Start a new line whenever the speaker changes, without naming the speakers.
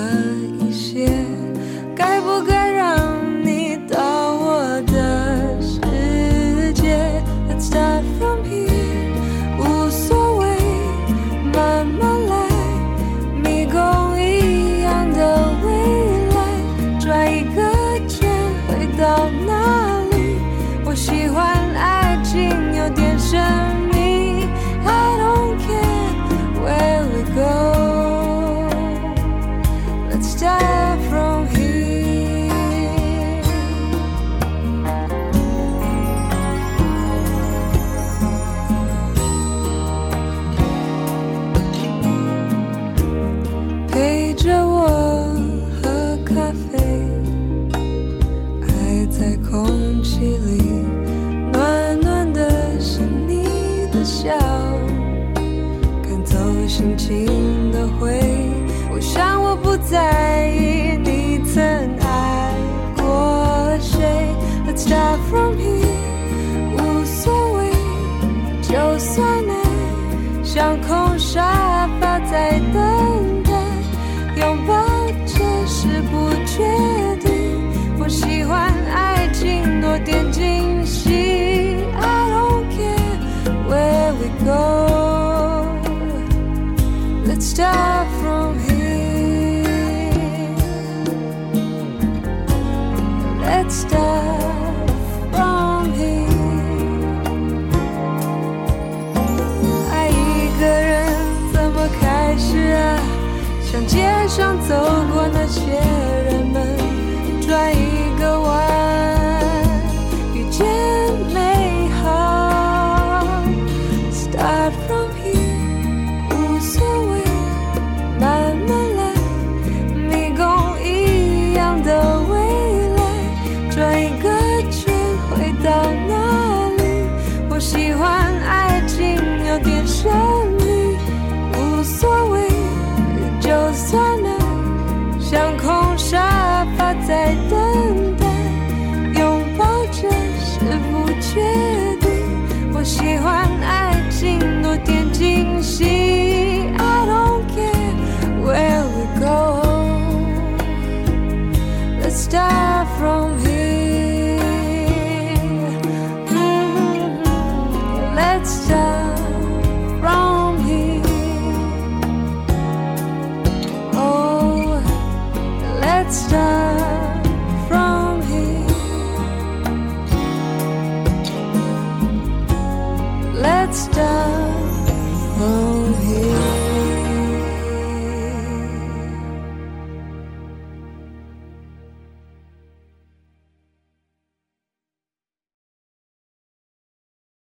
一些，该不该让你到我的世界 Let's start from here， 无所谓，慢慢来，迷宫一样的未来，转一个圈回到哪里？我喜欢爱情有点神秘， I don't care where we go， Let's start from here。 陪着我喝咖啡，爱在空气里，暖暖的是你的笑，赶走心情的灰，我想我不在意你曾爱过谁。 Let's start from here， 无所谓，就算爱像空沙发在等待，拥抱这是不确定，我喜欢爱情多点惊喜， I don't care where we go， Let's start from here， Let's start from here。 爱一个人怎么开始啊？像街上走过那些人们，转一个弯，遇见美好。 Start from here， 无所谓，慢慢来，迷宫一样的未来，转一个圈回到哪里？我喜欢爱情有点神秘，无所谓，就算爱像空沙发在等待，拥抱这是不确定，我喜欢爱情多点惊喜， I don't care where we go， Let's start from here。